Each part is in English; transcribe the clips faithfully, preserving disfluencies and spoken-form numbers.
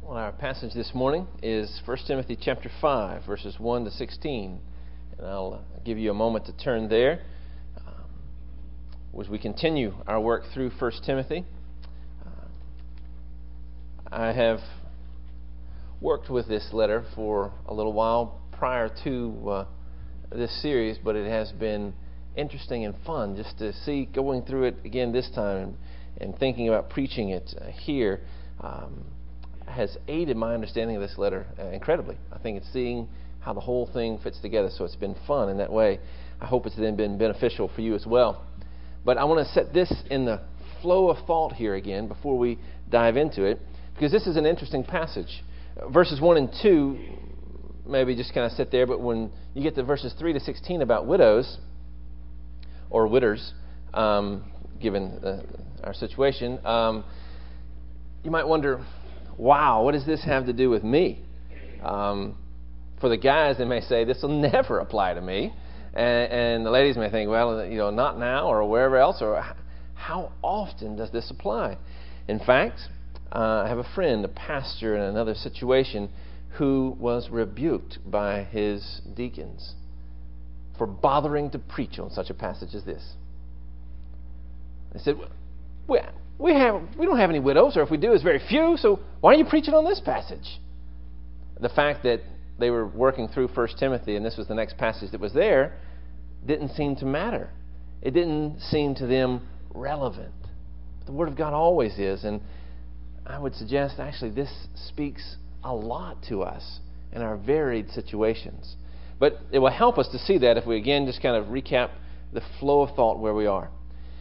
Well, our passage this morning is First Timothy chapter five, verses one to sixteen. And I'll give you a moment to turn there um, as we continue our work through First Timothy. Uh, I have worked with this letter for a little while prior to uh, this series, but it has been interesting and fun just to see going through it again this time and, and thinking about preaching it uh, here. Um, has aided my understanding of this letter uh, incredibly. I think it's seeing how the whole thing fits together, so it's been fun in that way. I hope it's then been beneficial for you as well. But I want to set this in the flow of thought here again before we dive into it, because this is an interesting passage. Uh, verses one and two, maybe just kind of sit there, but when you get to verses three to sixteen about widows, or widders, um, given uh, our situation, um, you might wonder, wow, what does this have to do with me? Um, for the guys, they may say, this will never apply to me. And, and the ladies may think, well, you know, not now or wherever else. Or how often does this apply? In fact, uh, I have a friend, a pastor in another situation, who was rebuked by his deacons for bothering to preach on such a passage as this. They said, well, We have we don't have any widows, or if we do, it's very few, so why are you preaching on this passage? The fact that they were working through First Timothy, and this was the next passage that was there, didn't seem to matter. It didn't seem to them relevant. The Word of God always is, and I would suggest actually this speaks a lot to us in our varied situations. But it will help us to see that if we again just kind of recap the flow of thought where we are.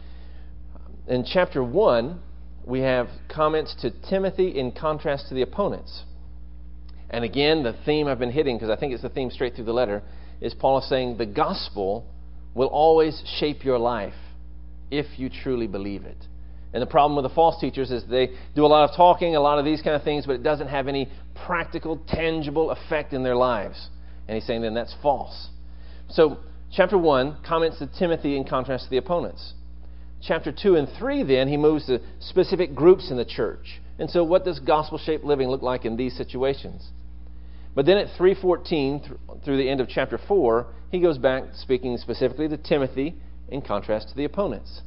In chapter one, we have comments to Timothy in contrast to the opponents. And again, the theme I've been hitting, because I think it's the theme straight through the letter, is Paul is saying the gospel will always shape your life if you truly believe it. And the problem with the false teachers is they do a lot of talking, a lot of these kind of things, but it doesn't have any practical, tangible effect in their lives. And he's saying then that's false. So, chapter one, comments to Timothy in contrast to the opponents. Chapter two and three, then, he moves to specific groups in the church. And so what does gospel-shaped living look like in these situations? But then at three fourteen, th- through the end of chapter four, he goes back speaking specifically to Timothy in contrast to the opponents.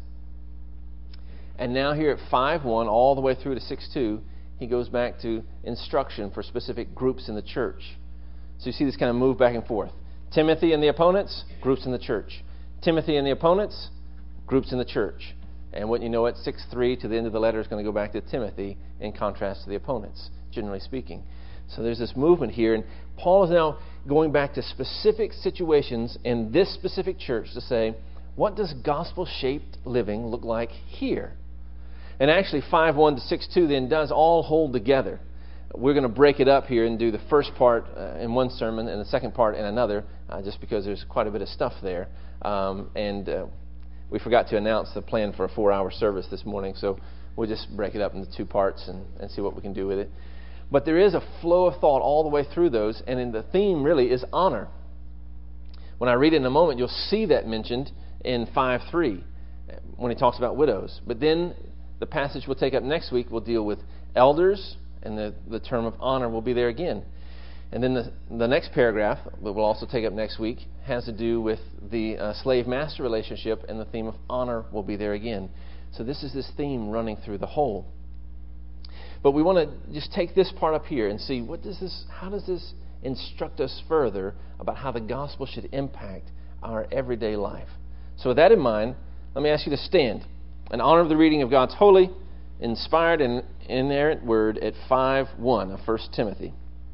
And now here at five one, all the way through to six two, he goes back to instruction for specific groups in the church. So you see this kind of move back and forth. Timothy and the opponents, groups in the church. Timothy and the opponents, groups in the church. And what you know, at six three to the end of the letter is going to go back to Timothy in contrast to the opponents, generally speaking. So there's this movement here, and Paul is now going back to specific situations in this specific church to say, what does gospel-shaped living look like here? And actually five one to six two then does all hold together. We're going to break it up here and do the first part uh, in one sermon and the second part in another, uh, just because there's quite a bit of stuff there. Um, and uh, We forgot to announce the plan for a four-hour service this morning, so we'll just break it up into two parts and, and see what we can do with it. But there is a flow of thought all the way through those, and in the theme really is honor. When I read it in a moment, you'll see that mentioned in five three when he talks about widows. But then the passage we'll take up next week will deal with elders, and the, the term of honor will be there again. And then the, the next paragraph that we'll also take up next week has to do with the uh, slave-master relationship, and the theme of honor will be there again. So this is this theme running through the whole. But we want to just take this part up here and see what does this, how does this instruct us further about how the gospel should impact our everyday life. So with that in mind, let me ask you to stand in honor of the reading of God's holy, inspired, and inerrant word at five one of First Timothy.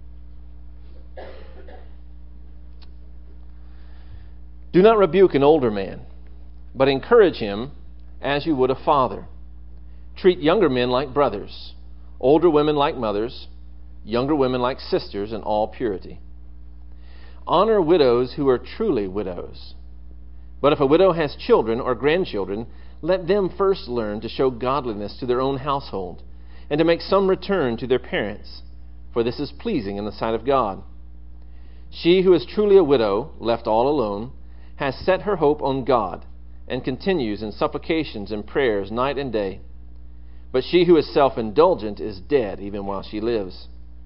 Do not rebuke an older man, but encourage him as you would a father. Treat younger men like brothers, older women like mothers, younger women like sisters in all purity. Honor widows who are truly widows. But if a widow has children or grandchildren, let them first learn to show godliness to their own household, and to make some return to their parents, for this is pleasing in the sight of God. She who is truly a widow, left all alone, has set her hope on God, and continues in supplications and prayers night and day. But she who is self-indulgent is dead even while she lives.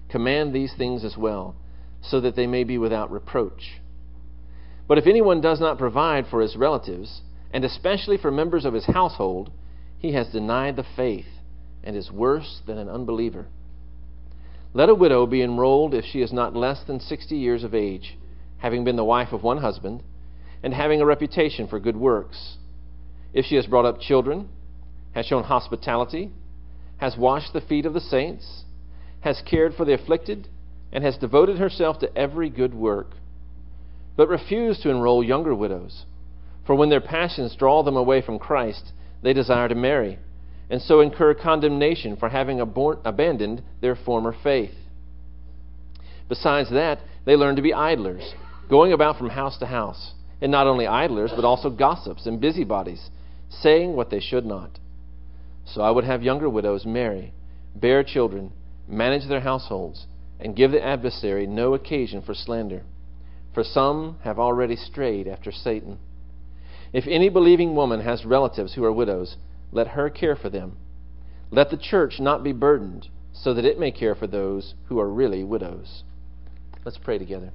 command these things as well, so that they may be without reproach. But if anyone does not provide for his relatives, and especially for members of his household, he has denied the faith and is worse than an unbeliever. Let a widow be enrolled if she is not less than sixty years of age, having been the wife of one husband, and having a reputation for good works. If she has brought up children, has shown hospitality, has washed the feet of the saints, has cared for the afflicted, and has devoted herself to every good work. But refuse to enroll younger widows, for when their passions draw them away from Christ, they desire to marry, and so incur condemnation for having abor- abandoned their former faith. Besides that, they learn to be idlers, going about from house to house, and not only idlers, but also gossips and busybodies, saying what they should not. So I would have younger widows marry, bear children, manage their households, and give the adversary no occasion for slander. For some have already strayed after Satan. If any believing woman has relatives who are widows, let her care for them. Let the church not be burdened, so that it may care for those who are really widows. Let's pray together.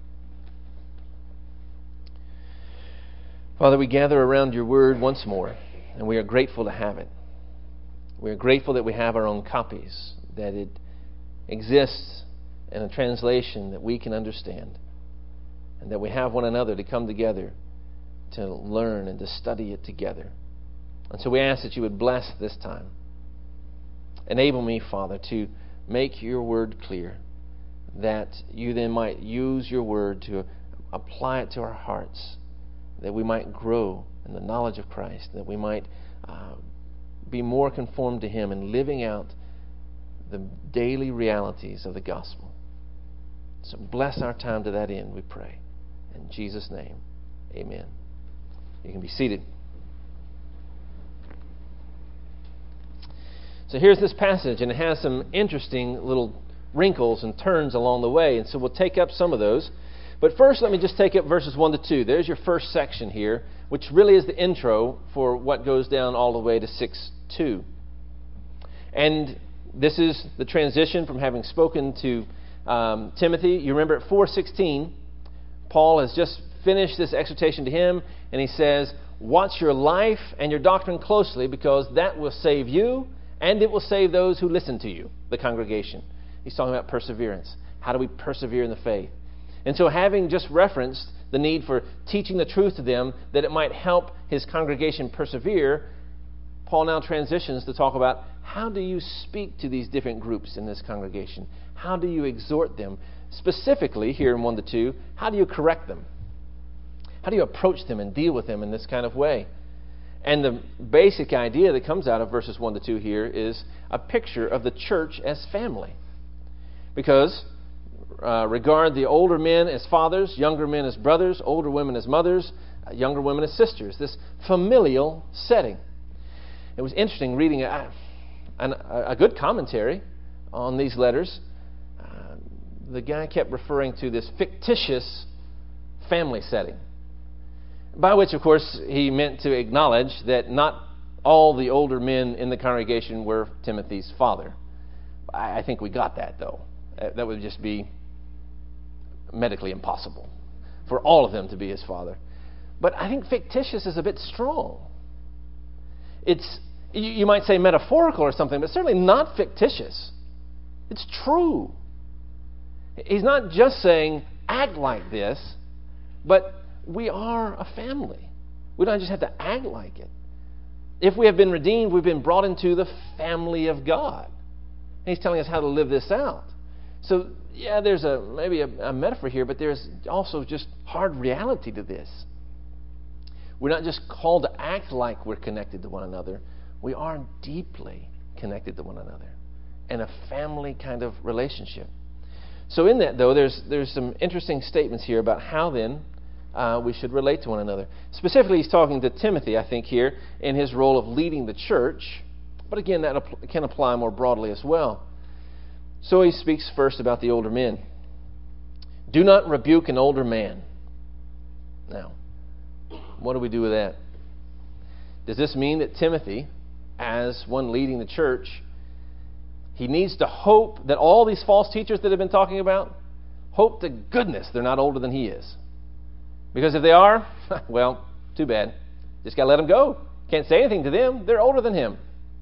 Father, we gather around your word once more, and we are grateful to have it. We are grateful that we have our own copies, that it exists in a translation that we can understand, and that we have one another to come together to learn and to study it together. And so we ask that you would bless this time. Enable me, Father, to make your word clear, that you then might use your word to apply it to our hearts, that we might grow in the knowledge of Christ, that we might uh, be more conformed to him in living out the daily realities of the gospel. So bless our time to that end, we pray. In Jesus' name, amen. You can be seated. So here's this passage, and it has some interesting little wrinkles and turns along the way, and so we'll take up some of those. But first, let me just take up verses one to two. There's your first section here, which really is the intro for what goes down all the way to six two. And this is the transition from having spoken to um, Timothy. You remember at four sixteen, Paul has just finished this exhortation to him, and he says, watch your life and your doctrine closely, because that will save you, and it will save those who listen to you, the congregation. He's talking about perseverance. How do we persevere in the faith? And so having just referenced the need for teaching the truth to them, that it might help his congregation persevere, Paul now transitions to talk about how do you speak to these different groups in this congregation? How do you exhort them? Specifically, here in one to two, how do you correct them? How do you approach them and deal with them in this kind of way? And the basic idea that comes out of verses one to two here is a picture of the church as family. Because uh, regard the older men as fathers, younger men as brothers, older women as mothers, uh, younger women as sisters. This familial setting. It was interesting reading a, a, a good commentary on these letters. Uh, the guy kept referring to this fictitious family setting. By which, of course, he meant to acknowledge that not all the older men in the congregation were Timothy's father. I think we got that, though. That would just be medically impossible for all of them to be his father. But I think fictitious is a bit strong. It's, you might say metaphorical or something, but certainly not fictitious. It's true. He's not just saying, act like this, but we are a family. We don't just have to act like it. If we have been redeemed, we've been brought into the family of God. And he's telling us how to live this out. So, yeah, there's a maybe a, a metaphor here, but there's also just hard reality to this. We're not just called to act like we're connected to one another. We are deeply connected to one another in a family kind of relationship. So in that, though, there's there's some interesting statements here about how then Uh, we should relate to one another. Specifically, he's talking to Timothy, I think, here, in his role of leading the church. But again, that ap- can apply more broadly as well. So he speaks first about the older men. Do not rebuke an older man. Now, what do we do with that? Does this mean that Timothy, as one leading the church, He needs to hope that all these false teachers that have been talking about, hope to goodness they're not older than he is. Because if they are, well, too bad. Just got to let them go. Can't say anything to them. They're older than him.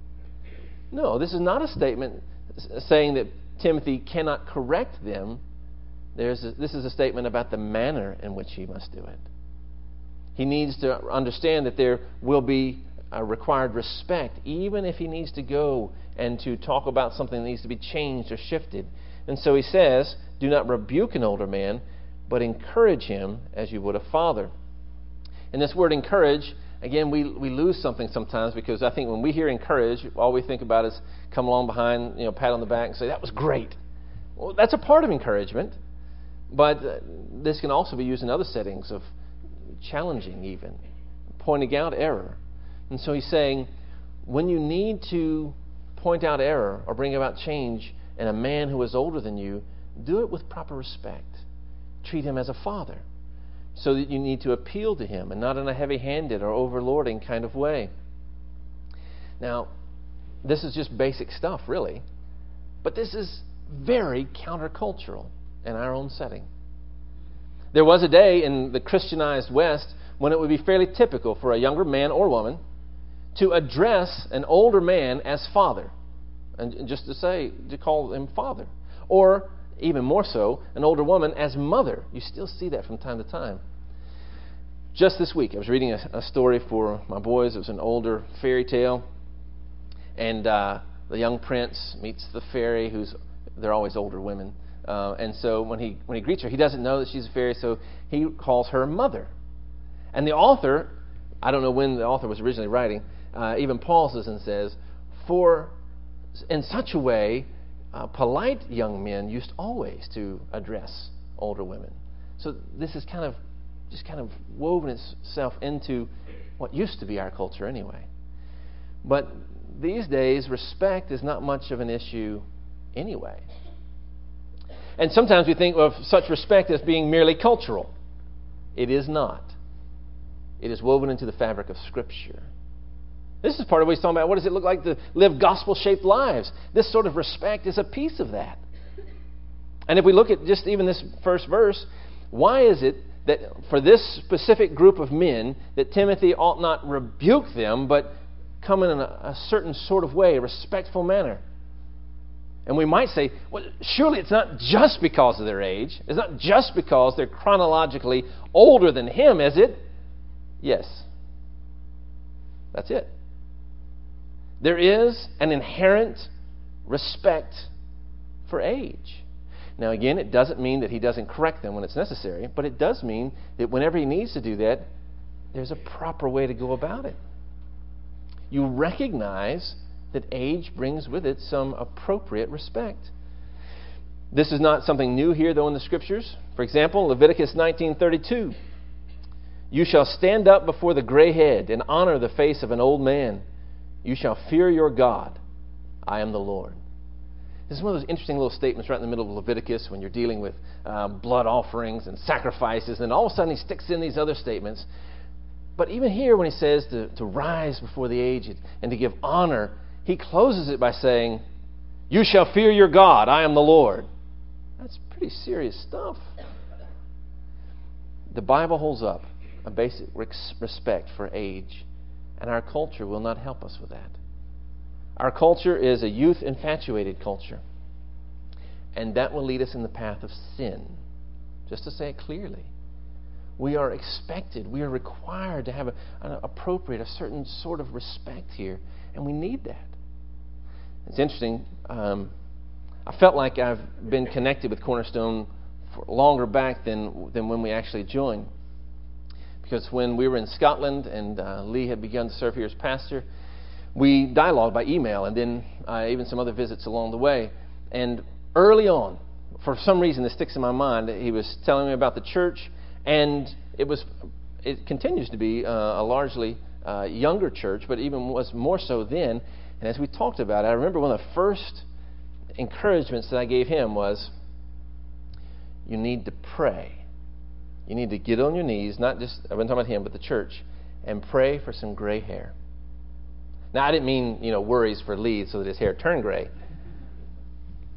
No, this is not a statement saying that Timothy cannot correct them. There's a, this is a statement about the manner in which he must do it. He needs to understand that there will be a required respect, even if he needs to go and to talk about something that needs to be changed or shifted. And so he says, do not rebuke an older man, but encourage him as you would a father. And this word encourage, again, we, we lose something sometimes, because I think when we hear encourage, all we think about is come along behind, you know, pat on the back and say, that was great. Well, that's a part of encouragement, but uh, this can also be used in other settings of challenging even, pointing out error. And so he's saying, when you need to point out error or bring about change in a man who is older than you, do it with proper respect. Treat him as a father, so that you need to appeal to him and not in a heavy-handed or overlording kind of way. Now, this is just basic stuff, really, but this is very countercultural in our own setting. There was a day in the Christianized West when it would be fairly typical for a younger man or woman to address an older man as father, and just to say, to call him father, or even more so, an older woman as mother. You still see that from time to time. Just this week, I was reading a, a story for my boys. It was an older fairy tale, and uh, the young prince meets the fairy, who's they're always older women, uh, and so when he when he greets her, he doesn't know that she's a fairy, so he calls her mother. And the author, I don't know when the author was originally writing, uh, even pauses and says, "For in such a way, uh, polite young men used always to address older women." So this is kind of just kind of woven itself into what used to be our culture anyway. But these days, respect is not much of an issue anyway. And sometimes we think of such respect as being merely cultural. It is not. It is woven into the fabric of Scripture. This is part of what he's talking about. What does it look like to live gospel-shaped lives? This sort of respect is a piece of that. And if we look at just even this first verse, why is it that for this specific group of men that Timothy ought not rebuke them, but come in a, a certain sort of way, a respectful manner? And we might say, well, surely it's not just because of their age. It's not just because they're chronologically older than him, is it? Yes. That's it. There is an inherent respect for age. Now, again, it doesn't mean that he doesn't correct them when it's necessary, but it does mean that whenever he needs to do that, there's a proper way to go about it. You recognize that age brings with it some appropriate respect. This is not something new here, though, in the Scriptures. For example, Leviticus nineteen thirty-two. You shall stand up before the gray head and honor the face of an old man. You shall fear your God. I am the Lord. This is one of those interesting little statements right in the middle of Leviticus when you're dealing with uh, blood offerings and sacrifices, and all of a sudden he sticks in these other statements. But even here when he says to, to rise before the aged and to give honor, he closes it by saying, you shall fear your God, I am the Lord. That's pretty serious stuff. The Bible holds up a basic respect for age, and our culture will not help us with that. Our culture is a youth-infatuated culture, and that will lead us in the path of sin. Just to say it clearly, we are expected, we are required to have a, an appropriate, a certain sort of respect here, and we need that. It's interesting. Um, I felt like I've been connected with Cornerstone for longer back than than when we actually joined, because when we were in Scotland and uh, Lee had begun to serve here as pastor, we dialogued by email, and then uh, even some other visits along the way. And early on, for some reason this sticks in my mind, he was telling me about the church, and it was, it continues to be uh, a largely uh, younger church, but even was more so then. And as we talked about it, I remember one of the first encouragements that I gave him was, you need to pray. You need to get on your knees, not just, I wasn't talking about him, but the church, and pray for some gray hair. Now, I didn't mean, you know, worries for Lee so that his hair turned gray.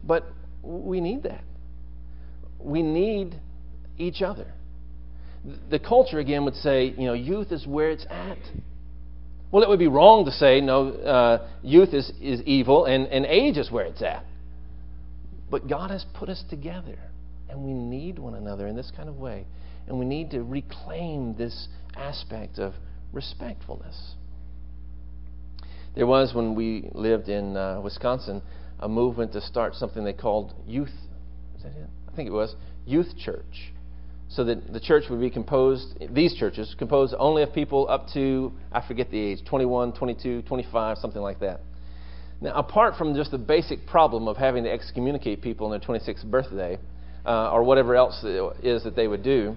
But we need that. We need each other. The culture, again, would say, you know, youth is where it's at. Well, it would be wrong to say, no, uh, youth is, is evil and, and age is where it's at. But God has put us together, and we need one another in this kind of way. And we need to reclaim this aspect of respectfulness. There was, when we lived in uh, Wisconsin, a movement to start something they called youth, is that it? I think it was, youth church. So that the church would be composed, these churches, composed only of people up to, I forget the age, twenty-one, twenty-two, twenty-five, something like that. Now, apart from just the basic problem of having to excommunicate people on their twenty-sixth birthday, uh, or whatever else it is that they would do,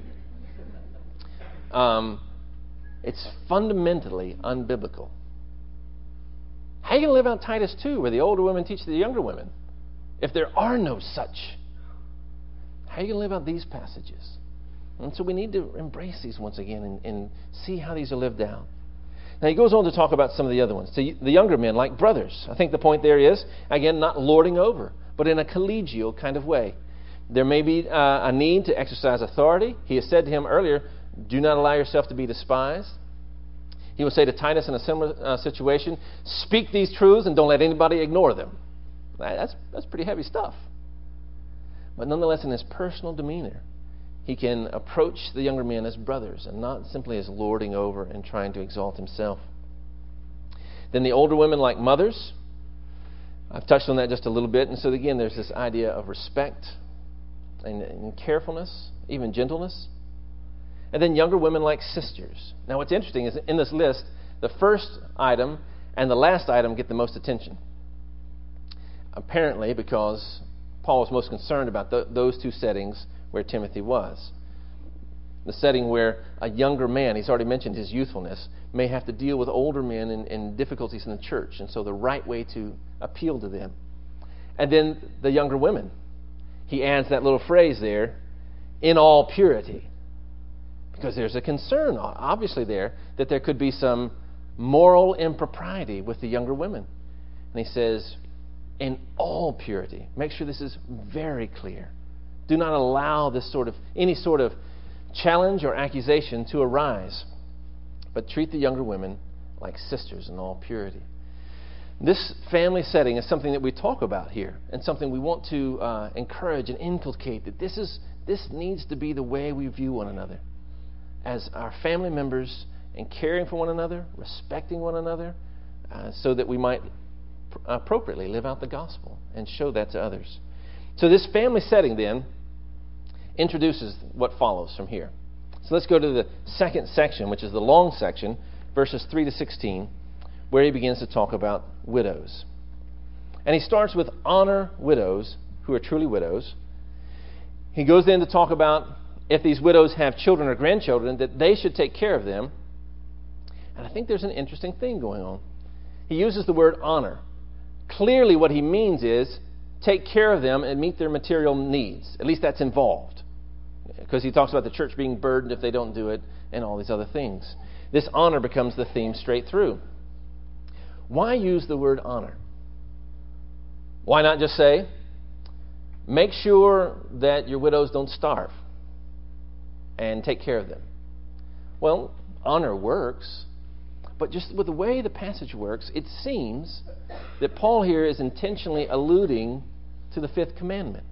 um, it's fundamentally unbiblical. How are you going to live out Titus two, where the older women teach the younger women, if there are no such? How are you going to live out these passages? And so we need to embrace these once again and, and see how these are lived out. Now he goes on to talk about some of the other ones. To the younger men, like brothers. I think the point there is, again, not lording over, but in a collegial kind of way. There may be uh, a need to exercise authority. He has said to him earlier, do not allow yourself to be despised. He will say to Titus in a similar uh, situation, speak these truths and don't let anybody ignore them. That's, that's pretty heavy stuff. But nonetheless, in his personal demeanor, he can approach the younger men as brothers and not simply as lording over and trying to exalt himself. Then the older women like mothers. I've touched on that just a little bit. And so again, there's this idea of respect and, and carefulness, even gentleness. And then younger women like sisters. Now what's interesting is in this list, the first item and the last item get the most attention. Apparently because Paul was most concerned about th- those two settings where Timothy was. The setting where a younger man, he's already mentioned his youthfulness, may have to deal with older men and, and difficulties in the church. And so the right way to appeal to them. And then the younger women. He adds that little phrase there, in all purity. Because there's a concern, obviously there, that there could be some moral impropriety with the younger women. And he says, in all purity. Make sure this is very clear. Do not allow this sort of any sort of challenge or accusation to arise, but treat the younger women like sisters in all purity. This family setting is something that we talk about here, and something we want to uh, encourage and inculcate, that this is this needs to be the way we view one another as our family members, and caring for one another, respecting one another, uh, so that we might pr- appropriately live out the gospel and show that to others. So this family setting then introduces what follows from here. So let's go to the second section, which is the long section, verses three to sixteen, where he begins to talk about widows. And he starts with honor widows who are truly widows. He goes then to talk about if these widows have children or grandchildren, that they should take care of them. And I think there's an interesting thing going on. He uses the word honor. Clearly what he means is take care of them and meet their material needs. At least that's involved. Because he talks about the church being burdened if they don't do it and all these other things. This honor becomes the theme straight through. Why use the word honor? Why not just say, make sure that your widows don't starve and take care of them? Well, honor works, but just with the way the passage works, it seems that Paul here is intentionally alluding to the fifth commandment.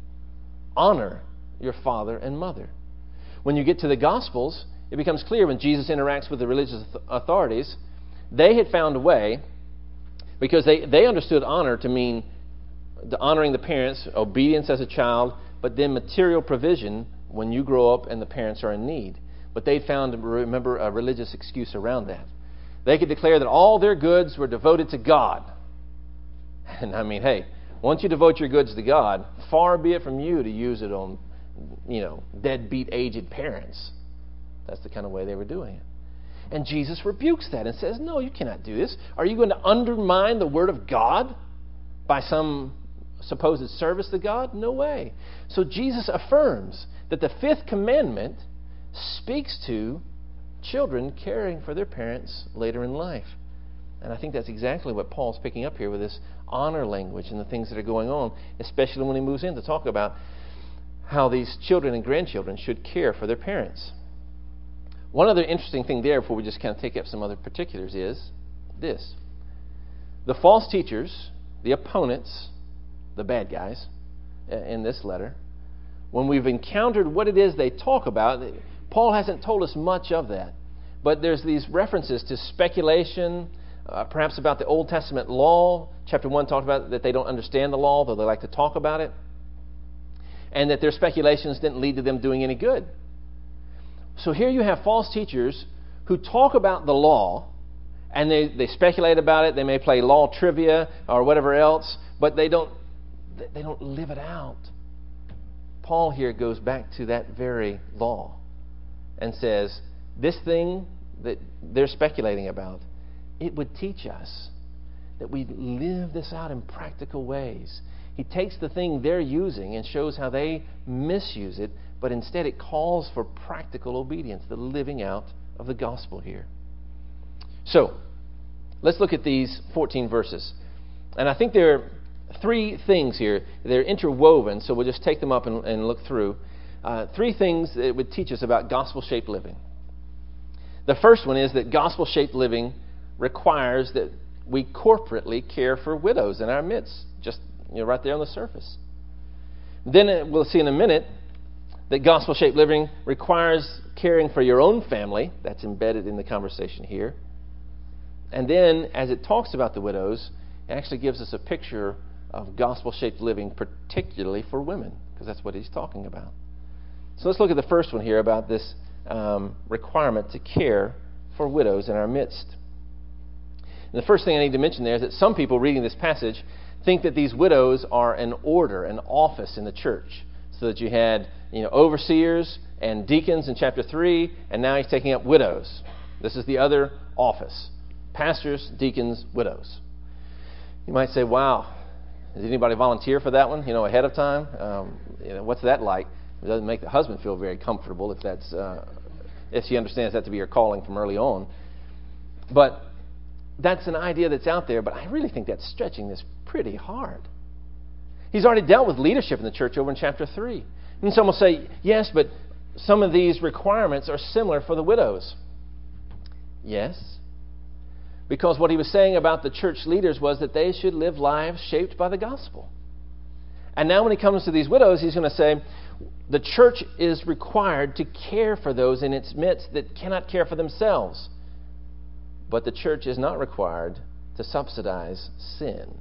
Honor your father and mother. When you get to the Gospels, it becomes clear when Jesus interacts with the religious authorities, they had found a way, because they, they understood honor to mean the honoring the parents, obedience as a child, but then material provision when you grow up and the parents are in need. But they found, remember, a religious excuse around that. They could declare that all their goods were devoted to God. And I mean, hey, once you devote your goods to God, far be it from you to use it on, you know, deadbeat aged parents. That's the kind of way they were doing it. And Jesus rebukes that and says, no, you cannot do this. Are you going to undermine the Word of God by some supposed service to God? No way. So Jesus affirms that the fifth commandment speaks to children caring for their parents later in life. And I think that's exactly what Paul's picking up here with this honor language and the things that are going on, especially when he moves in to talk about how these children and grandchildren should care for their parents. One other interesting thing there, before we just kind of take up some other particulars, is this. The false teachers, the opponents, the bad guys in this letter, when we've encountered what it is they talk about, Paul hasn't told us much of that. But there's these references to speculation, uh, perhaps about the Old Testament law. Chapter one talked about that they don't understand the law, though they like to talk about it. And that their speculations didn't lead to them doing any good. So here you have false teachers who talk about the law, and they, they speculate about it. They may play law trivia or whatever else, but they don't they don't live it out. Paul here goes back to that very law and says, this thing that they're speculating about, it would teach us that we live this out in practical ways. He takes the thing they're using and shows how they misuse it, but instead it calls for practical obedience, the living out of the gospel here. So, let's look at these fourteen verses. And I think there are three things here. They're interwoven, so we'll just take them up and, and look through. Uh, three things that it would teach us about gospel-shaped living. The first one is that gospel-shaped living requires that we corporately care for widows in our midst, just you know, right there on the surface. Then we'll see in a minute that gospel-shaped living requires caring for your own family. That's embedded in the conversation here. And then, as it talks about the widows, it actually gives us a picture of gospel-shaped living, particularly for women, because that's what he's talking about. So let's look at the first one here about this um, requirement to care for widows in our midst. And the first thing I need to mention there is that some people reading this passage think that these widows are an order, an office in the church. So that you had, you know, overseers and deacons in chapter three, and now he's taking up widows. This is the other office. Pastors, deacons, widows. You might say, wow, did anybody volunteer for that one, you know, ahead of time? Um, you know, what's that like? It doesn't make the husband feel very comfortable if that's uh, if she understands that to be her calling from early on. But that's an idea that's out there, but I really think that's stretching this pretty hard. He's already dealt with leadership in the church over in chapter three. And some will say, yes, but some of these requirements are similar for the widows. Yes. Because what he was saying about the church leaders was that they should live lives shaped by the gospel. And now when he comes to these widows, he's going to say, the church is required to care for those in its midst that cannot care for themselves. But the church is not required to subsidize sin.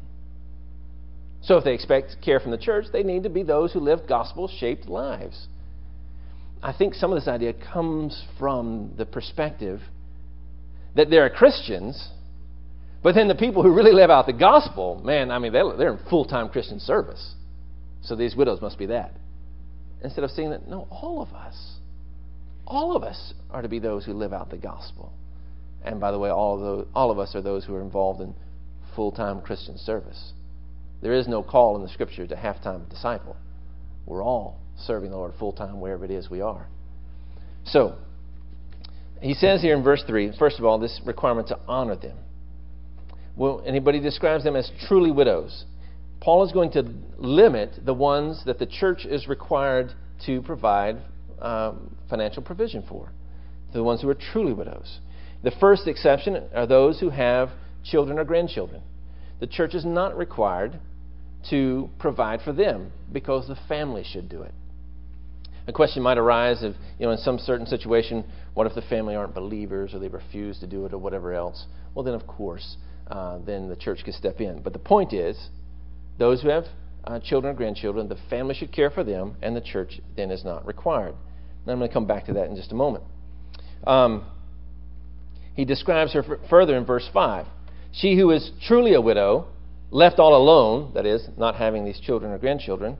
So if they expect care from the church, they need to be those who live gospel-shaped lives. I think some of this idea comes from the perspective that there are Christians, but then the people who really live out the gospel, man, I mean, they're in full-time Christian service. So these widows must be that. Instead of seeing that, no, all of us, all of us are to be those who live out the gospel. And by the way, all of, those, all of us are those who are involved in full-time Christian service. There is no call in the Scripture to half-time disciple. We're all serving the Lord full-time wherever it is we are. So, he says here in verse three, first of all, this requirement to honor them. Well, anybody describes them as truly widows. Paul is going to limit the ones that the church is required to provide um, financial provision for, the ones who are truly widows. The first exception are those who have children or grandchildren. The church is not required to provide for them because the family should do it. A question might arise if, you know, in some certain situation, what if the family aren't believers or they refuse to do it or whatever else? Well, then, of course, uh, then the church can step in. But the point is, those who have uh, children or grandchildren, the family should care for them, and the church then is not required. And I'm going to come back to that in just a moment. Um, he describes her f- further in verse five. She who is truly a widow, left all alone, that is, not having these children or grandchildren,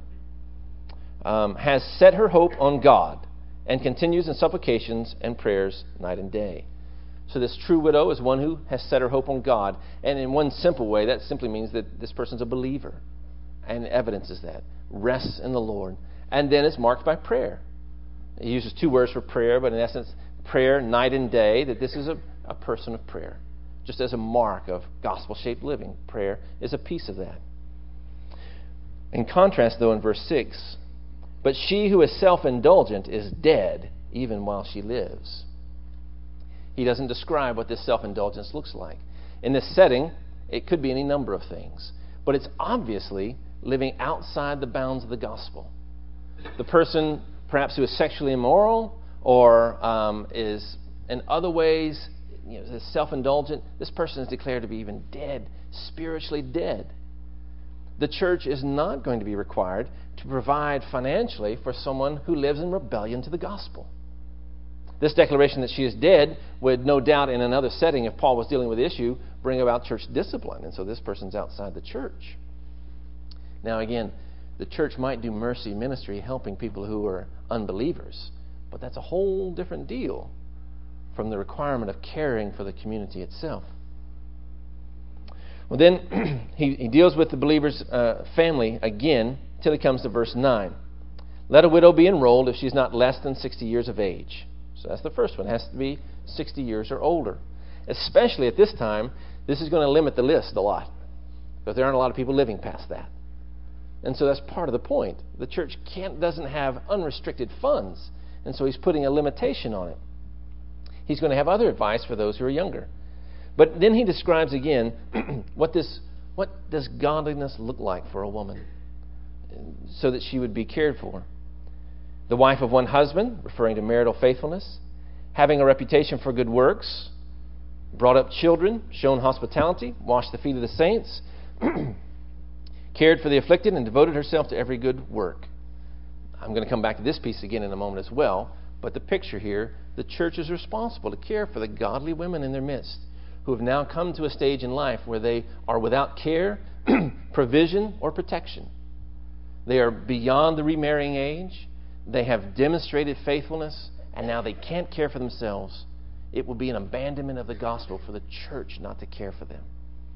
um, has set her hope on God and continues in supplications and prayers night and day. So this true widow is one who has set her hope on God. And in one simple way, that simply means that this person's a believer. And evidence is that. Rests in the Lord. And then it's marked by prayer. He uses two words for prayer, but in essence, prayer night and day, that this is a, a person of prayer. just as a mark of gospel-shaped living. Prayer is a piece of that. In contrast, though, in verse six, but she who is self-indulgent is dead even while she lives. He doesn't describe what this self-indulgence looks like. In this setting, it could be any number of things, but it's obviously living outside the bounds of the gospel. The person, perhaps who is sexually immoral or um, is in other ways, you know, is self-indulgent, this person is declared to be even dead, spiritually dead. The church is not going to be required to provide financially for someone who lives in rebellion to the gospel. This declaration that she is dead would no doubt, in another setting, if Paul was dealing with the issue, bring about church discipline. And so this person's outside the church. Now again, the church might do mercy ministry helping people who are unbelievers, but that's a whole different deal from the requirement of caring for the community itself. Well, then he, he deals with the believer's uh, family again till he comes to verse nine. Let a widow be enrolled if she's not less than sixty years of age. So that's the first one. It has to be sixty years or older. Especially at this time, this is going to limit the list a lot, because there aren't a lot of people living past that. And so that's part of the point. The church can't, doesn't have unrestricted funds, and so he's putting a limitation on it. He's going to have other advice for those who are younger. But then he describes again what this, what does godliness look like for a woman so that she would be cared for. The wife of one husband, referring to marital faithfulness, having a reputation for good works, brought up children, shown hospitality, washed the feet of the saints, cared for the afflicted, and devoted herself to every good work. I'm going to come back to this piece again in a moment as well, but the picture here, the church is responsible to care for the godly women in their midst who have now come to a stage in life where they are without care, provision, or protection. They are beyond the remarrying age. They have demonstrated faithfulness, and now they can't care for themselves. It will be an abandonment of the gospel for the church not to care for them.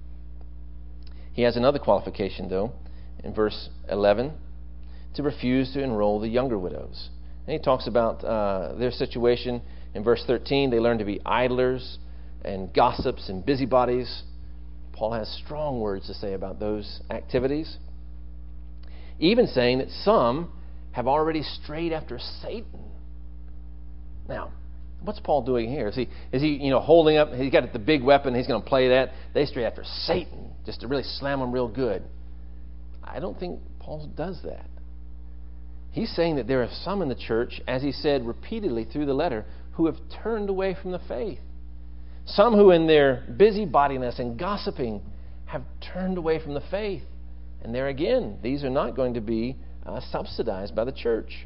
He has another qualification, though, in verse eleven, to refuse to enroll the younger widows. And he talks about uh, their situation in verse thirteen. They learn to be idlers and gossips and busybodies. Paul has strong words to say about those activities, even saying that some have already strayed after Satan. Now, what's Paul doing here? Is he, is he, you know, holding up? He's got the big weapon. He's going to play that. They stray after Satan just to really slam them real good. I don't think Paul does that. He's saying that there are some in the church, as he said repeatedly through the letter, who have turned away from the faith. Some who in their busybodiness and gossiping have turned away from the faith. And there again, these are not going to be uh, subsidized by the church.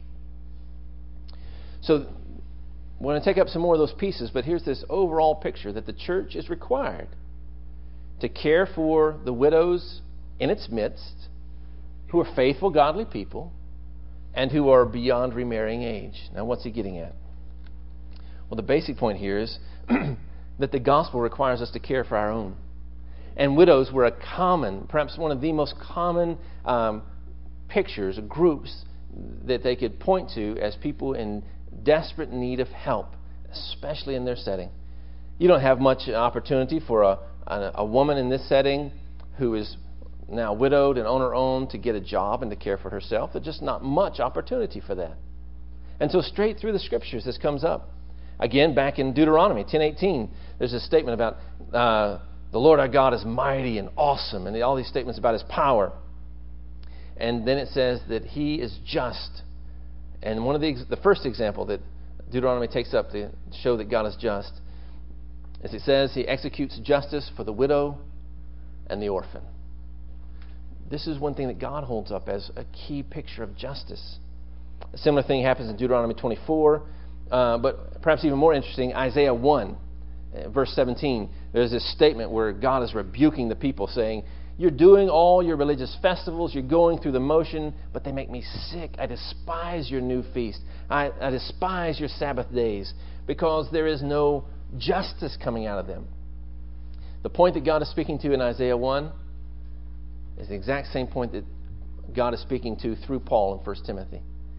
So we're going to take up some more of those pieces, but here's this overall picture that the church is required to care for the widows in its midst who are faithful, godly people and who are beyond remarrying age. Now, what's he getting at? Well, the basic point here is that the gospel requires us to care for our own. And widows were a common, perhaps one of the most common um, pictures, groups that they could point to as people in desperate need of help, especially in their setting. You don't have much opportunity for a, a, a woman in this setting who is now widowed and on her own to get a job and to care for herself. There's just not much opportunity for that. And so straight through the scriptures this comes up. Again, back in Deuteronomy ten eighteen, there's a statement about uh, the Lord our God is mighty and awesome, and all these statements about His power. And then it says that He is just. And one of the the first example that Deuteronomy takes up to show that God is just is it says He executes justice for the widow and the orphan. This is one thing that God holds up as a key picture of justice. A similar thing happens in Deuteronomy twenty-four, uh, but perhaps even more interesting, Isaiah one, verse seventeen. There's this statement where God is rebuking the people, saying, "You're doing all your religious festivals, you're going through the motion, but they make me sick. I despise your new feast. I, I despise your Sabbath days, because there is no justice coming out of them." The point that God is speaking to in Isaiah one is the exact same point that God is speaking to through Paul in First Timothy.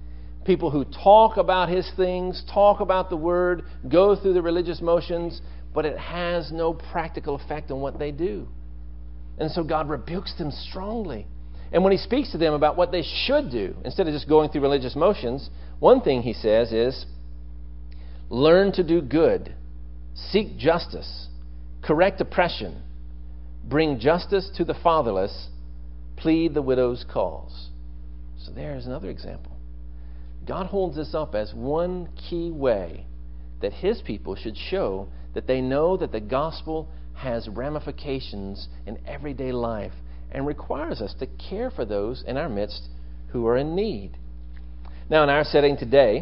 People who talk about His things, talk about the Word, go through the religious motions, but it has no practical effect on what they do. And so God rebukes them strongly. And when He speaks to them about what they should do, instead of just going through religious motions, one thing He says is, learn to do good, seek justice, correct oppression, bring justice to the fatherless, plead the widow's cause. So there's another example. God holds this up as one key way that His people should show that they know that the gospel has ramifications in everyday life and requires us to care for those in our midst who are in need. Now, in our setting today,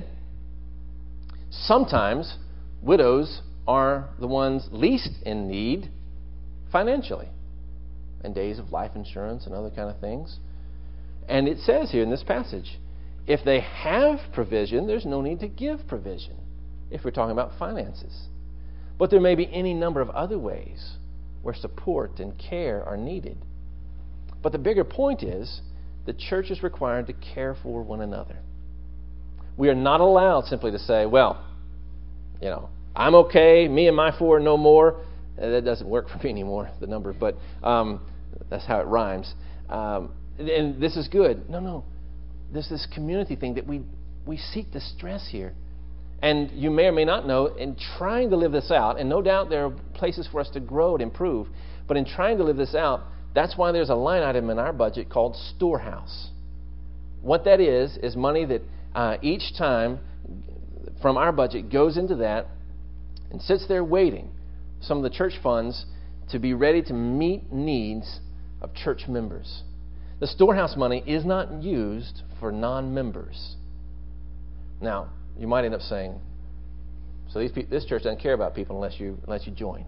sometimes widows are the ones least in need financially, in days of life insurance and other kind of things. And it says here in this passage, if they have provision, there's no need to give provision, if we're talking about finances. But there may be any number of other ways where support and care are needed. But the bigger point is, the church is required to care for one another. We are not allowed simply to say, well, you know, I'm okay, me and my four, no more. Uh, that doesn't work for me anymore, the number, but um, that's how it rhymes. Um, and this is good. No, no. There's this community thing that we, we seek to stress here. And you may or may not know, in trying to live this out, and no doubt there are places for us to grow and improve, but in trying to live this out, that's why there's a line item in our budget called storehouse. What that is, is money that uh, each time from our budget goes into that and sits there waiting, some of the church funds, to be ready to meet needs of church members. The storehouse money is not used for non-members. Now, you might end up saying, so these pe- this church doesn't care about people unless you unless you join.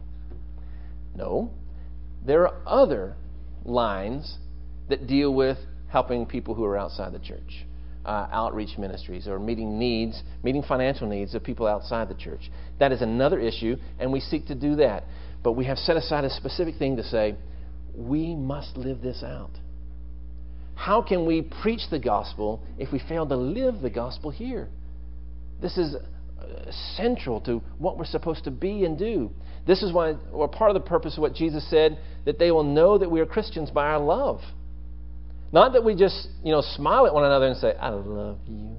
No. There are other lines that deal with helping people who are outside the church. Uh, outreach ministries or meeting needs, meeting financial needs of people outside the church. That is another issue, and we seek to do that. But we have set aside a specific thing to say, we must live this out. How can we preach the gospel if we fail to live the gospel here? This is central to what we're supposed to be and do. This is why, or part of the purpose of what Jesus said, that they will know that we are Christians by our love. Not that we just, you know, smile at one another and say, I love you,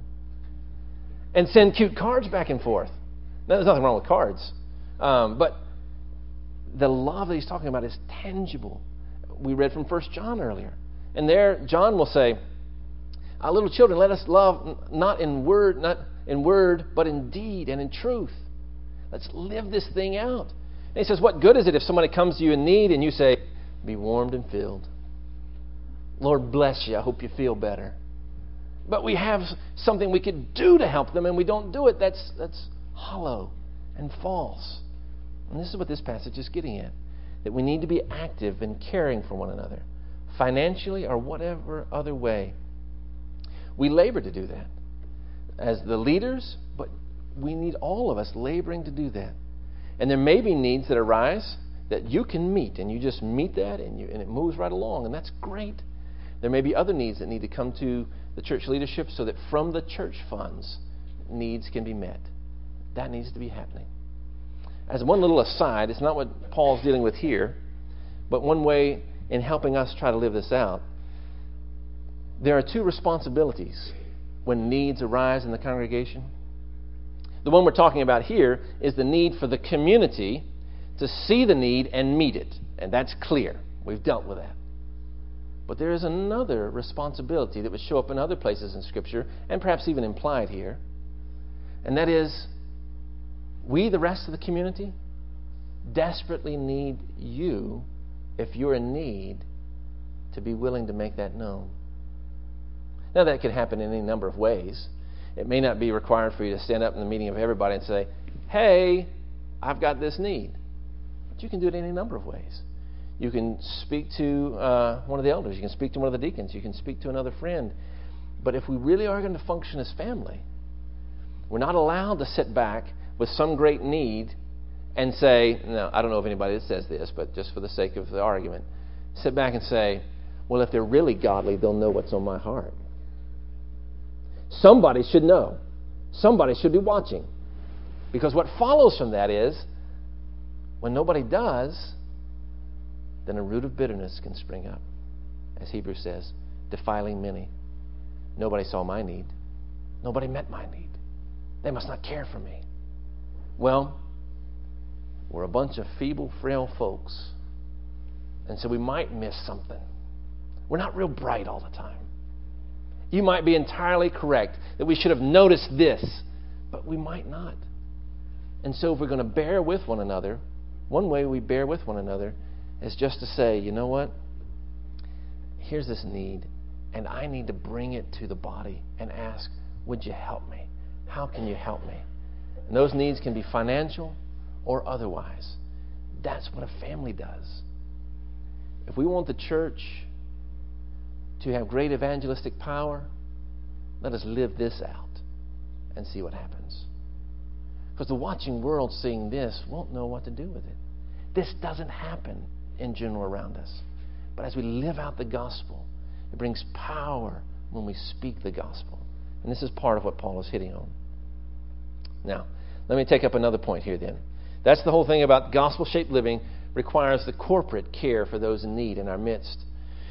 and send cute cards back and forth. Now, there's nothing wrong with cards. Um, but the love that he's talking about is tangible. We read from First John earlier. And there, John will say, "Our little children, let us love not in word, not in word, but in deed and in truth." Let's live this thing out. And he says, what good is it if somebody comes to you in need and you say, be warmed and filled? Lord bless you, I hope you feel better. But we have something we could do to help them and we don't do it. That's, that's hollow and false. And this is what this passage is getting at. That we need to be active in caring for one another, financially or whatever other way. We labor to do that as the leaders, but we need all of us laboring to do that. And there may be needs that arise that you can meet, and you just meet that, and, you, and it moves right along, and that's great. There may be other needs that need to come to the church leadership so that from the church funds, needs can be met. That needs to be happening. As one little aside, it's not what Paul's dealing with here, but one way in helping us try to live this out, there are two responsibilities when needs arise in the congregation. The one we're talking about here is the need for the community to see the need and meet it. And that's clear. We've dealt with that. But there is another responsibility that would show up in other places in Scripture, and perhaps even implied here. And that is, we, the rest of the community, desperately need you, if you're in need, to be willing to make that known. Now, that could happen in any number of ways. It may not be required for you to stand up in the meeting of everybody and say, hey, I've got this need. But you can do it in any number of ways. You can speak to uh, one of the elders. You can speak to one of the deacons. You can speak to another friend. But if we really are going to function as family, we're not allowed to sit back with some great need and say, no, I don't know if anybody that says this, but just for the sake of the argument, sit back and say, well, if they're really godly, they'll know what's on my heart. Somebody should know. Somebody should be watching. Because what follows from that is, when nobody does, then a root of bitterness can spring up. As Hebrews says, defiling many. Nobody saw my need. Nobody met my need. They must not care for me. Well, we're a bunch of feeble, frail folks. And so we might miss something. We're not real bright all the time. You might be entirely correct that we should have noticed this, but we might not. And so if we're going to bear with one another, one way we bear with one another is just to say, you know what? Here's this need, and I need to bring it to the body and ask, would you help me? How can you help me? And those needs can be financial or otherwise. That's what a family does. If we want the church to have great evangelistic power, let us live this out and see what happens. Because the watching world seeing this won't know what to do with it. This doesn't happen in general around us. But as we live out the gospel, it brings power when we speak the gospel. And this is part of what Paul is hitting on. Now, let me take up another point here then. That's the whole thing about gospel-shaped living requires the corporate care for those in need in our midst.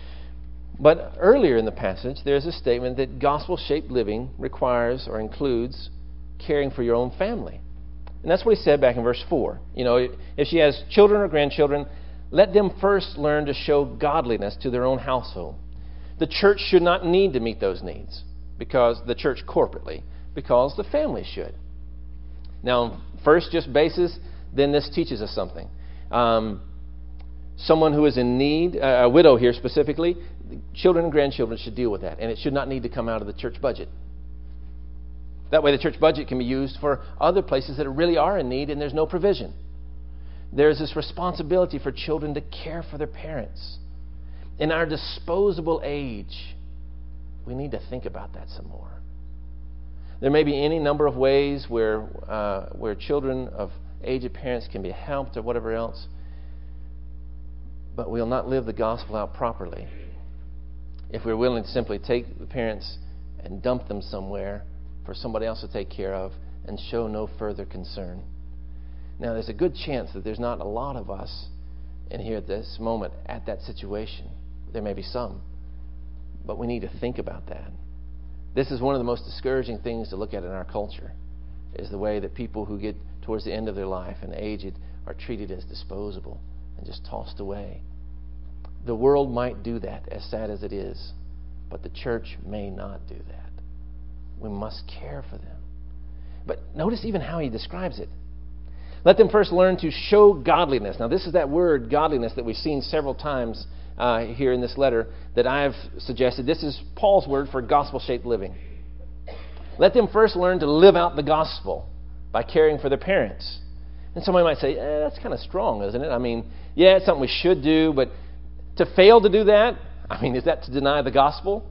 But earlier in the passage, there's a statement that gospel-shaped living requires or includes caring for your own family. And that's what he said back in verse four. You know, if she has children or grandchildren, let them first learn to show godliness to their own household. The church should not need to meet those needs, because the church corporately, because the family should. Now, first, just basis, then this teaches us something. Um, someone who is in need, uh, a widow here specifically, children and grandchildren should deal with that, and it should not need to come out of the church budget. That way the church budget can be used for other places that really are in need and there's no provision. There's this responsibility for children to care for their parents. In our disposable age, we need to think about that some more. There may be any number of ways where uh, where children of aged parents can be helped or whatever else, but we'll not live the gospel out properly if we're willing to simply take the parents and dump them somewhere for somebody else to take care of and show no further concern. Now, there's a good chance that there's not a lot of us in here at this moment at that situation. There may be some, but we need to think about that. This is one of the most discouraging things to look at in our culture, is the way that people who get towards the end of their life and aged are treated as disposable and just tossed away. The world might do that, as sad as it is, but the church may not do that. We must care for them. But notice even how he describes it. Let them first learn to show godliness. Now, this is that word, godliness, that we've seen several times uh, here in this letter that I've suggested. This is Paul's word for gospel-shaped living. Let them first learn to live out the gospel by caring for their parents. And somebody might say, eh, that's kind of strong, isn't it? I mean, yeah, it's something we should do, but to fail to do that, I mean, is that to deny the gospel?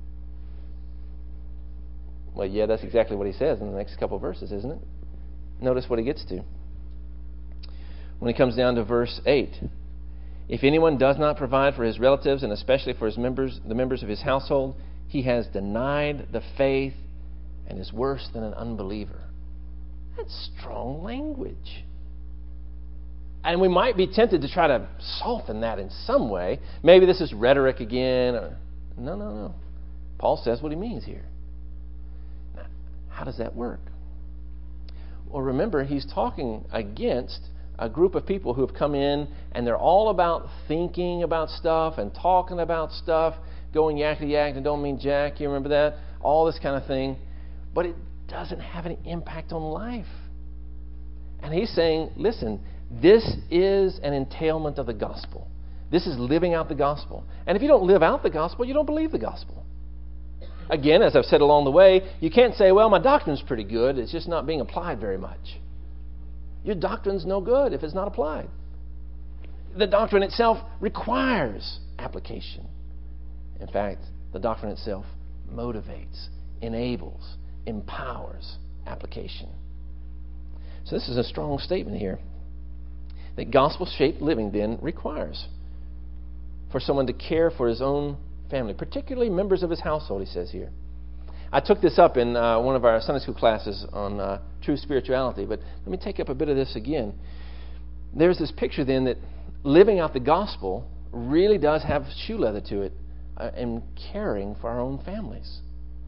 Well, yeah, that's exactly what he says in the next couple of verses, isn't it? Notice what he gets to. When he comes down to verse eight. If anyone does not provide for his relatives, and especially for his members, the members of his household, he has denied the faith and is worse than an unbeliever. That's strong language. And we might be tempted to try to soften that in some way. Maybe this is rhetoric again. Or, no, no, no. Paul says what he means here. Now, how does that work? Well, remember, he's talking against a group of people who have come in and they're all about thinking about stuff and talking about stuff, going yakety yak and don't mean jack. You remember that? All this kind of thing. But it doesn't have any impact on life. And he's saying, listen, this is an entailment of the gospel. This is living out the gospel. And if you don't live out the gospel, you don't believe the gospel. Again, as I've said along the way, you can't say, well, my doctrine's pretty good. It's just not being applied very much. Your doctrine's no good if it's not applied. The doctrine itself requires application. In fact, the doctrine itself motivates, enables, empowers application. So this is a strong statement here. That gospel-shaped living then requires for someone to care for his own family, particularly members of his household, he says here. I took this up in uh, one of our Sunday school classes on uh, true spirituality, but let me take up a bit of this again. There's this picture then that living out the gospel really does have shoe leather to it uh, and caring for our own families.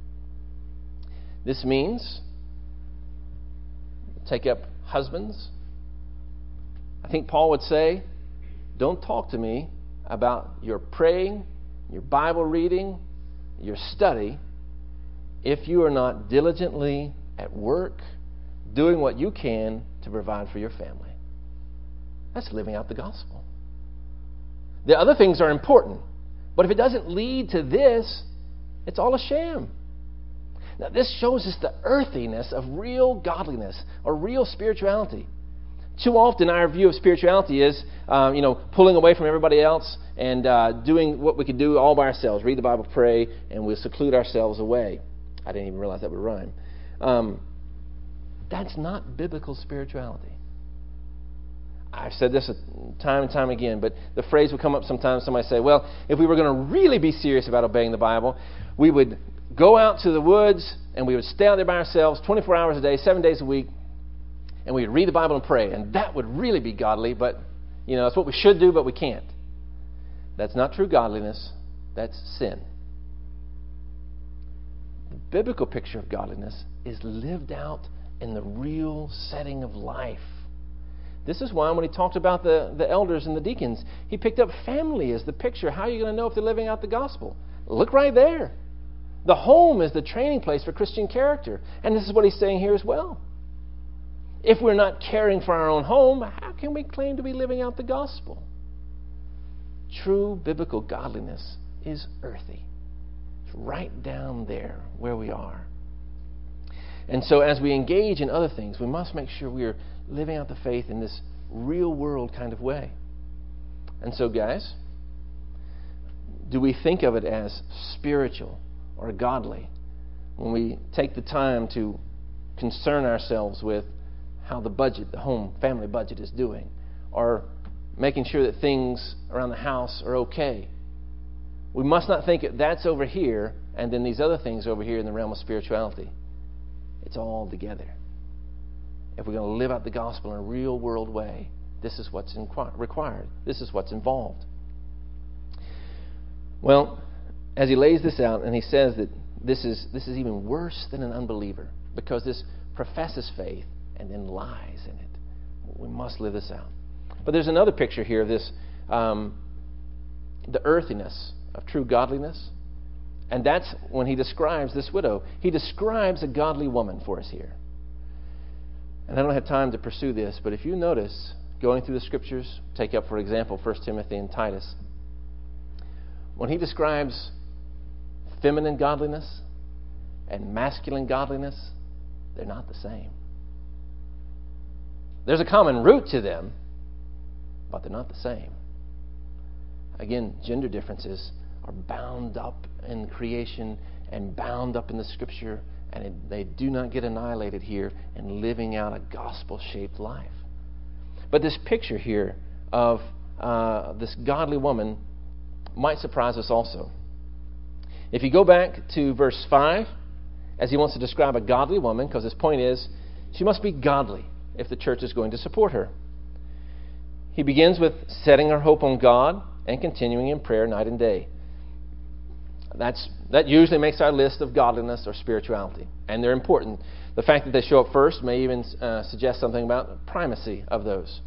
This means, take up husbands. I think Paul would say, don't talk to me about your praying, your Bible reading, your study, if you are not diligently at work, doing what you can to provide for your family. That's living out the gospel. The other things are important, but if it doesn't lead to this, it's all a sham. Now, this shows us the earthiness of real godliness or real spirituality. Too often, our view of spirituality is, um, you know, pulling away from everybody else and uh, doing what we could do all by ourselves. Read the Bible, pray, and we'll seclude ourselves away. I didn't even realize that would rhyme. Um, that's not biblical spirituality. I've said this time and time again, but the phrase will come up sometimes. Somebody say, well, if we were going to really be serious about obeying the Bible, we would go out to the woods and we would stay out there by ourselves twenty-four hours a day, seven days a week, and we would read the Bible and pray. And that would really be godly, but, you know, it's what we should do, but we can't. That's not true godliness. That's sin. The biblical picture of godliness is lived out in the real setting of life. This is why when he talked about the, the elders and the deacons, he picked up family as the picture. How are you going to know if they're living out the gospel? Look right there. The home is the training place for Christian character. And this is what he's saying here as well. If we're not caring for our own home, how can we claim to be living out the gospel? True biblical godliness is earthy. It's right down there where we are. And so as we engage in other things, we must make sure we are living out the faith in this real world kind of way. And so, guys, do we think of it as spiritual or godly when we take the time to concern ourselves with how the budget, the home family budget is doing, or making sure that things around the house are okay? We must not think that's over here and then these other things over here in the realm of spirituality. It's all together. If we're going to live out the gospel in a real world way, this is what's inqu- required. This is what's involved. Well, as he lays this out, and he says that this is this is even worse than an unbeliever, because this professes faith and then lies in it. We must live this out. But there's another picture here of this, um, the earthiness of true godliness. And that's when he describes this widow. He describes a godly woman for us here. And I don't have time to pursue this, but if you notice, going through the scriptures, take up, for example, First Timothy and Titus. When he describes feminine godliness and masculine godliness, they're not the same. There's a common root to them, but they're not the same. Again, gender differences are bound up in creation and bound up in the Scripture, and it, they do not get annihilated here in living out a gospel-shaped life. But this picture here of uh, this godly woman might surprise us also. If you go back to verse five, as he wants to describe a godly woman, because his point is she must be godly if the church is going to support her. He begins with setting her hope on God and continuing in prayer night and day. That's, that usually makes our list of godliness or spirituality. And they're important. The fact that they show up first may even uh, suggest something about the primacy of those.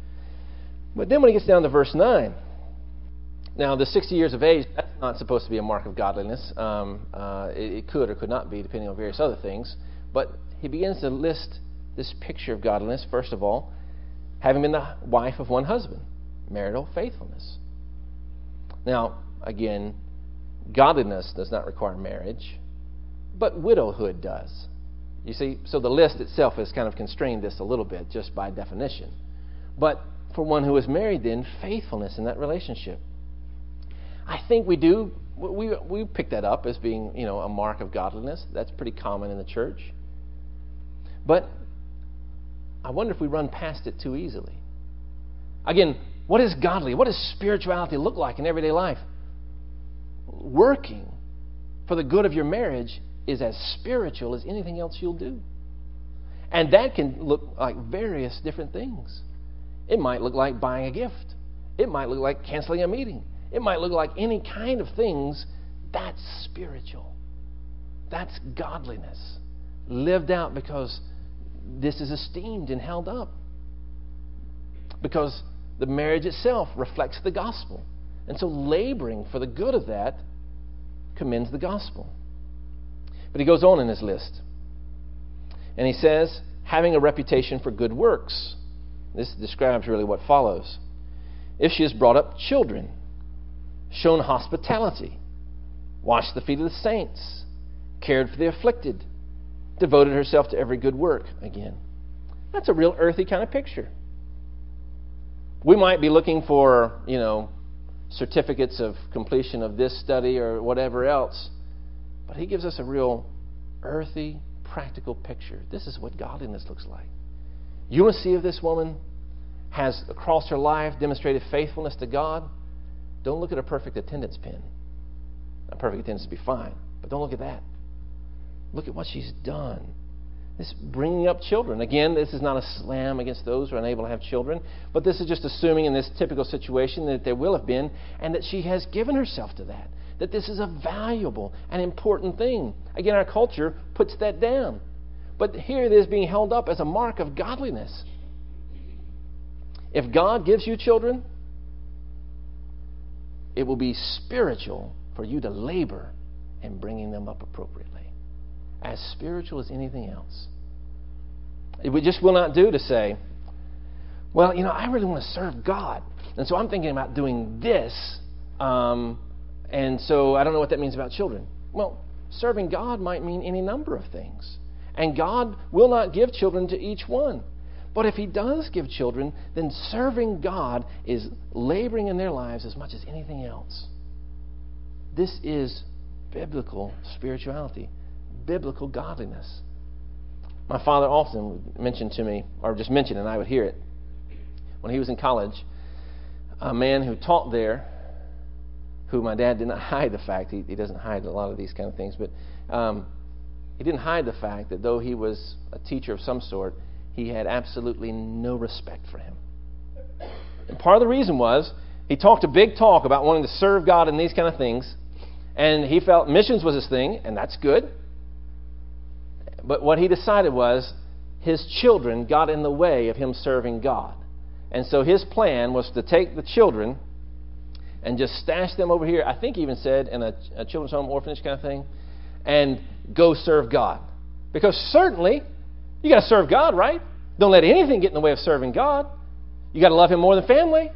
But then when he gets down to verse nine, now the sixty years of age, that's not supposed to be a mark of godliness. Um, uh, it, it could or could not be, depending on various other things. But he begins to list this picture of godliness, first of all, having been the wife of one husband, marital faithfulness. Now, again, godliness does not require marriage, but widowhood does. You see, so the list itself has kind of constrained this a little bit just by definition. But for one who is married, then, faithfulness in that relationship. I think we do, we we pick that up as being, you know, a mark of godliness. That's pretty common in the church. But I wonder if we run past it too easily. Again, what is godly? What does spirituality look like in everyday life? Working for the good of your marriage is as spiritual as anything else you'll do. And that can look like various different things. It might look like buying a gift. It might look like canceling a meeting. It might look like any kind of things. That's spiritual. That's godliness lived out because this is esteemed and held up. Because the marriage itself reflects the gospel. And so laboring for the good of that commends the gospel. But he goes on in his list. And he says, having a reputation for good works. This describes really what follows. If she has brought up children, shown hospitality, washed the feet of the saints, cared for the afflicted, devoted herself to every good work. Again, that's a real earthy kind of picture. We might be looking for, you know, certificates of completion of this study or whatever else, but he gives us a real earthy, practical picture. This is what godliness looks like. You want to see if this woman has, across her life, demonstrated faithfulness to God? Don't look at a perfect attendance pin. A perfect attendance would be fine, but don't look at that. Look at what she's done. This bringing up children. Again, this is not a slam against those who are unable to have children, but this is just assuming in this typical situation that there will have been, and that she has given herself to that. That this is a valuable and important thing. Again, our culture puts that down. But here it is being held up as a mark of godliness. If God gives you children, it will be spiritual for you to labor in bringing them up appropriately. As spiritual as anything else. It just will not do to say, well, you know, I really want to serve God. And so I'm thinking about doing this. Um, and so I don't know what that means about children. Well, serving God might mean any number of things. And God will not give children to each one. But if He does give children, then serving God is laboring in their lives as much as anything else. This is biblical spirituality. Biblical godliness. My father often would mention to me, or just mention, and I would hear it. When he was in college, a man who taught there, who my dad did not hide the fact, he, he doesn't hide a lot of these kind of things, but um, he didn't hide the fact that though he was a teacher of some sort, he had absolutely no respect for him. And part of the reason was, he talked a big talk about wanting to serve God and these kind of things, and he felt missions was his thing, and that's good. But what he decided was his children got in the way of him serving God. And so his plan was to take the children and just stash them over here, I think he even said in a, a children's home orphanage kind of thing, and go serve God. Because certainly, you got to serve God, right? Don't let anything get in the way of serving God. You got to love Him more than family.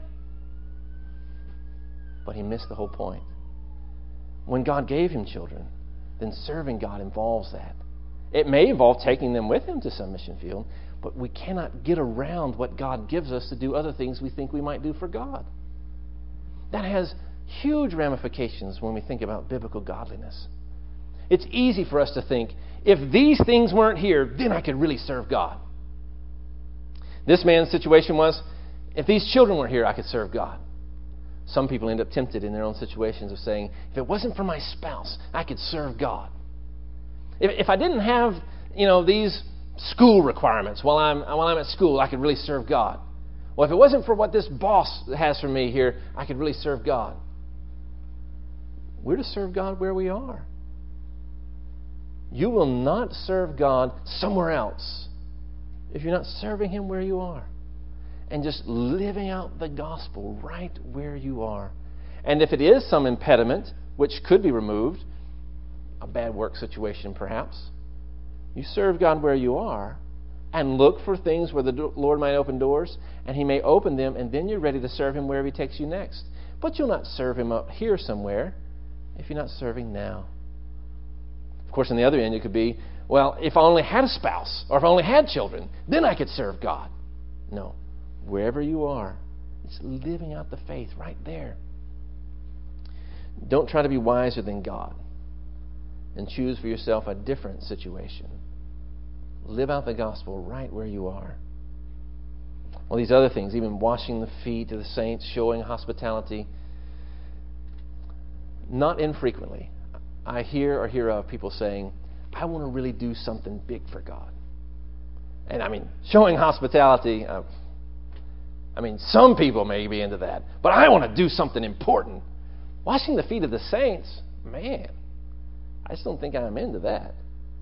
But he missed the whole point. When God gave him children, then serving God involves that. It may involve taking them with Him to some mission field, but we cannot get around what God gives us to do other things we think we might do for God. That has huge ramifications when we think about biblical godliness. It's easy for us to think, if these things weren't here, then I could really serve God. This man's situation was, if these children weren't here, I could serve God. Some people end up tempted in their own situations of saying, if it wasn't for my spouse, I could serve God. If, if I didn't have, you know, these school requirements while I'm while I'm at school, I could really serve God. Well, if it wasn't for what this boss has for me here, I could really serve God. We're to serve God where we are. You will not serve God somewhere else if you're not serving Him where you are. And just living out the gospel right where you are. And if it is some impediment, which could be removed, a bad work situation perhaps, you serve God where you are and look for things where the Lord might open doors, and He may open them, and then you're ready to serve Him wherever He takes you next. But you'll not serve Him up here somewhere if you're not serving now. Of course, on the other end, it could be, well, if I only had a spouse, or if I only had children, then I could serve God. No. Wherever you are, it's living out the faith right there. Don't try to be wiser than God and choose for yourself a different situation. Live out the gospel right where you are. Well, these other things, even washing the feet of the saints, showing hospitality, not infrequently, I hear or hear of people saying, I want to really do something big for God. And I mean, showing hospitality, uh, I mean, some people may be into that, but I want to do something important. Washing the feet of the saints, man, I just don't think I'm into that.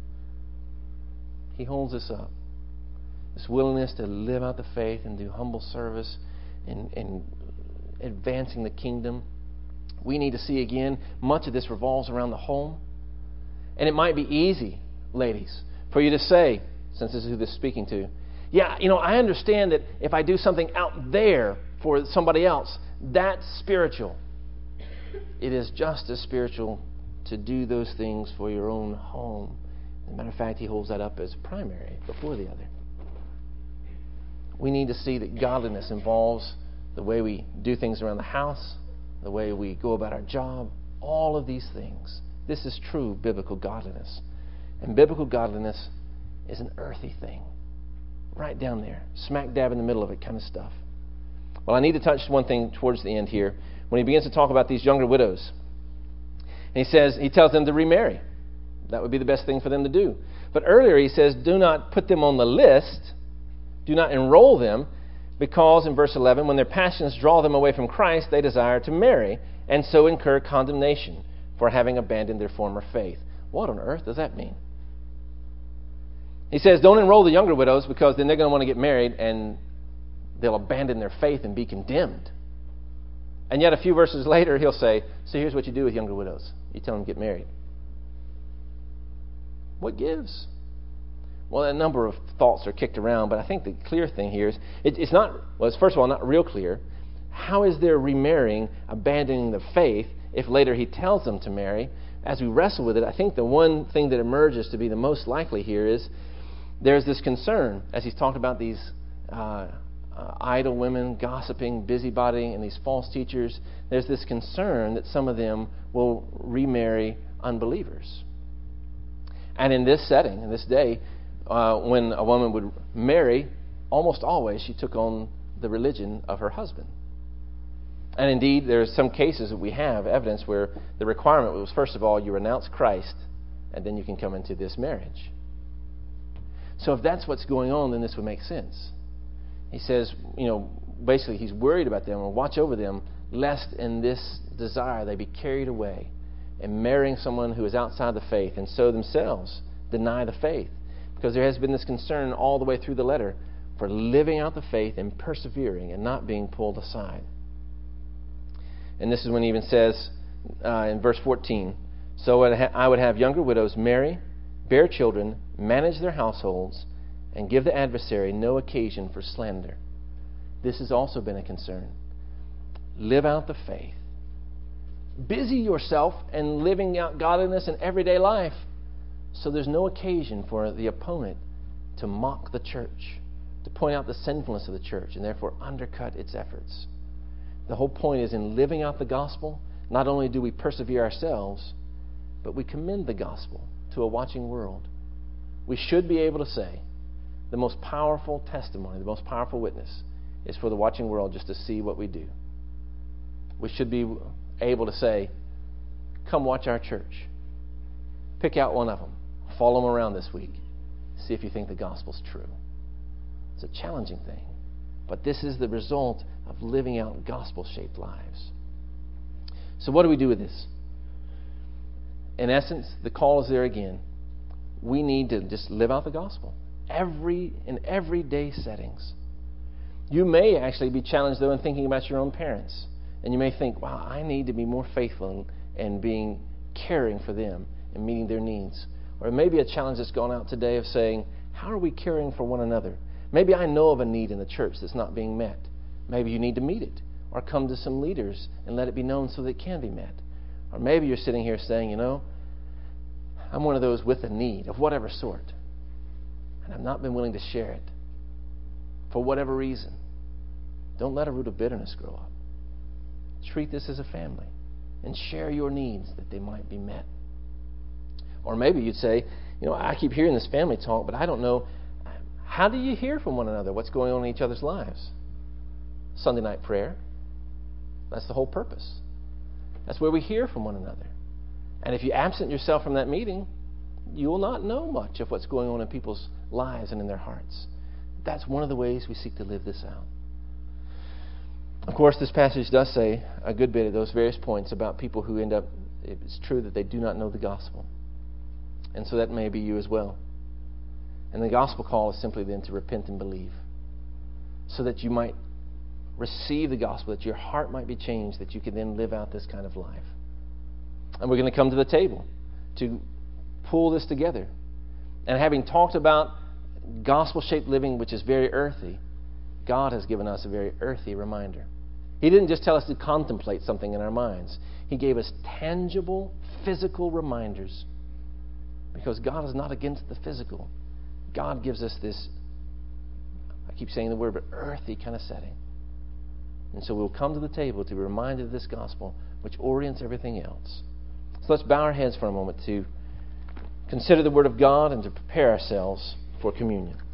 He holds us up. This willingness to live out the faith and do humble service and, and advancing the kingdom. We need to see again, much of this revolves around the home. And it might be easy, ladies, for you to say, since this is who this is speaking to, yeah, you know, I understand that if I do something out there for somebody else, that's spiritual. It is just as spiritual to do those things for your own home. As a matter of fact, he holds that up as primary before the other. We need to see that godliness involves the way we do things around the house, the way we go about our job, all of these things. This is true biblical godliness. And biblical godliness is an earthy thing. Right down there, smack dab in the middle of it kind of stuff. Well, I need to touch one thing towards the end here. When he begins to talk about these younger widows, and he says, he tells them to remarry. That would be the best thing for them to do. But earlier he says, do not put them on the list, do not enroll them, because in verse eleven, when their passions draw them away from Christ, they desire to marry, and so incur condemnation for having abandoned their former faith. What on earth does that mean? He says, don't enroll the younger widows, because then they're going to want to get married, and they'll abandon their faith and be condemned. And yet a few verses later, he'll say, so here's what you do with younger widows. You tell them to get married. What gives? Well, a number of thoughts are kicked around, but I think the clear thing here is, it, it's not, well, it's first of all not real clear. How is their remarrying abandoning the faith if later he tells them to marry? As we wrestle with it, I think the one thing that emerges to be the most likely here is there's this concern, as he's talked about these uh, uh, idle women, gossiping, busybody, and these false teachers. There's this concern that some of them will remarry unbelievers. And in this setting, in this day, uh, when a woman would marry, almost always she took on the religion of her husband. And indeed, there are some cases that we have evidence where the requirement was, first of all, you renounce Christ, and then you can come into this marriage. So if that's what's going on, then this would make sense. He says, you know, basically he's worried about them and watch over them, lest in this desire they be carried away and marrying someone who is outside the faith and so themselves deny the faith. Because there has been this concern all the way through the letter for living out the faith and persevering and not being pulled aside. And this is when he even says uh, in verse fourteen, so I would have younger widows marry, bear children, manage their households, and give the adversary no occasion for slander. This has also been a concern. Live out the faith. Busy yourself in living out godliness in everyday life so there's no occasion for the opponent to mock the church, to point out the sinfulness of the church, and therefore undercut its efforts. The whole point is in living out the gospel, not only do we persevere ourselves, but we commend the gospel to a watching world. We should be able to say the most powerful testimony, the most powerful witness is for the watching world just to see what we do. We should be able to say, come watch our church. Pick out one of them. Follow them around this week. See if you think the gospel's true. It's a challenging thing. But this is the result of living out gospel-shaped lives. So what do we do with this? In essence, the call is there again. We need to just live out the gospel. Every in everyday settings. You may actually be challenged, though, in thinking about your own parents. And you may think, wow, I need to be more faithful in being caring for them and meeting their needs. Or it may be a challenge that's gone out today of saying, how are we caring for one another? Maybe I know of a need in the church that's not being met. Maybe you need to meet it. Or come to some leaders and let it be known so that it can be met. Or maybe you're sitting here saying, you know, I'm one of those with a need of whatever sort. And I've not been willing to share it for whatever reason. Don't let a root of bitterness grow up. Treat this as a family and share your needs that they might be met. Or maybe you'd say, you know, I keep hearing this family talk, but I don't know, how do you hear from one another? What's going on in each other's lives? Sunday night prayer. That's the whole purpose. That's where we hear from one another. And if you absent yourself from that meeting, you will not know much of what's going on in people's lives and in their hearts. That's one of the ways we seek to live this out. Of course, this passage does say a good bit at those various points about people who end up, it's true that they do not know the gospel. And so that may be you as well. And the gospel call is simply then to repent and believe, so that you might receive the gospel, that your heart might be changed, that you can then live out this kind of life. And we're going to come to the table to pull this together. And having talked about gospel-shaped living, which is very earthy, God has given us a very earthy reminder. He didn't just tell us to contemplate something in our minds. He gave us tangible, physical reminders. Because God is not against the physical. God gives us this, I keep saying the word, but earthy kind of setting. And so we'll come to the table to be reminded of this gospel, which orients everything else. So let's bow our heads for a moment to consider the Word of God and to prepare ourselves for communion.